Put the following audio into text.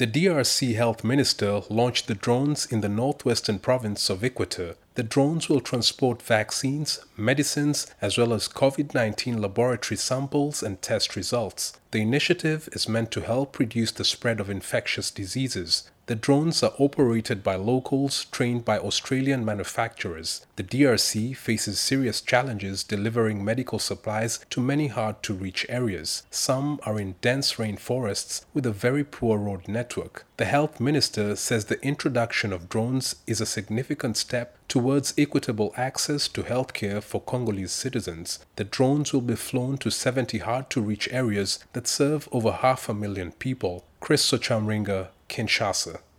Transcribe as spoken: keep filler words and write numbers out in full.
The D R C health minister launched the drones in the northwestern province of Equator. The drones will transport vaccines, medicines, as well as COVID nineteen laboratory samples and test results. The initiative is meant to help reduce the spread of infectious diseases. The drones are operated by locals trained by Australian manufacturers. The D R C faces serious challenges delivering medical supplies to many hard-to-reach areas. Some are in dense rainforests with a very poor road network. The health minister says the introduction of drones is a significant step towards equitable access to healthcare for Congolese citizens. The drones will be flown to seventy hard-to-reach areas that serve over half a million people. Chris Sochamringa, Kinshasa.